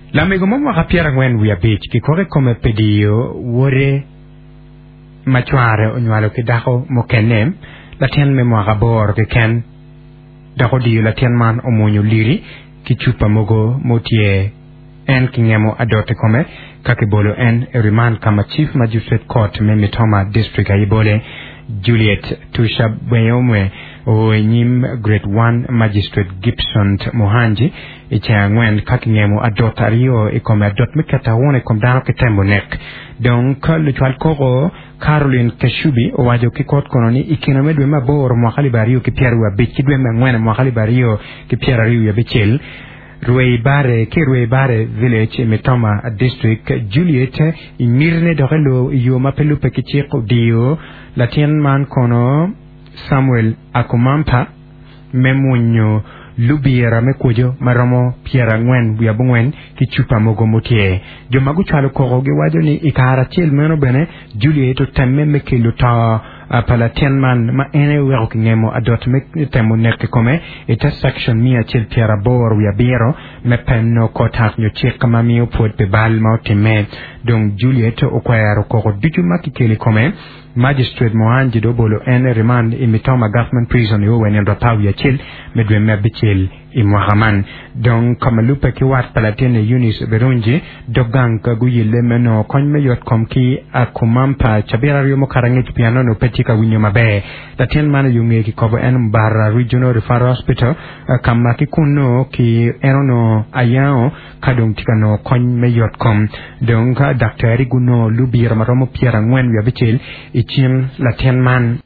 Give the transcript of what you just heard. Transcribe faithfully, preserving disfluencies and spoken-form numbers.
La me gomo ma capiera ngwen wi abich ki kore come pedio wore machuare onywalo ki dako mo kenem la tien me mo gabor ke ken dako di la tien man omonyo liri ki chupa mogo motie en kingemo adote come kakibolo en remand kama chief magistrate court me Mitoma district ayibole Juliet Tusha Bweyomwe o nyim grade one magistrate Gibson Mohanji icha ngwen kakingemo adotario ikome adot mikata wone kom dano kitembo nek donc le twal koro Caroline Keshubi o wajo ki court kononi ikina medwe mabor mwakali bario ki pierre wa bich kidwe ngwen mwakali bario ki pierre riu ya bichil Ruei Bare, ki Ruei Bare village Mitoma district Juliet imirne dorelo yo mapelu pekichiko dio latien man kono Samuel Akumampa memunyo lubiera mekujo maromo piera ngwen buya bungwen ki chupa mogo motie jo magu chalo koro ge wajo ni ikara chil meno bene Juliet temme mekelu ta palatien man ma ene wero kingemo adot mek temo nek kome eta section mia chil piera bor wiya biro me penno kotak nyo chika mami upod pe bal mautime donc Juliet okwayaro koro duju makikeli kome magistrate Mohanji do bolo en remand imitoma government prison yo wenen rapaw ya chil medwe mebichil imwagaman donc comme lupe ki wat palatine Eunice Berunji dogang ka guyile meno konme yot komki akumampa chabira ryo mo karange piano no petika winyo mabe latien mana yunge ki kobo en barra regional referral hospital kama ki kuno ki enono ayao kadong tikano konme yot kom donc daktari guno lubira maromo piera ngwen ya bichil ichim latien man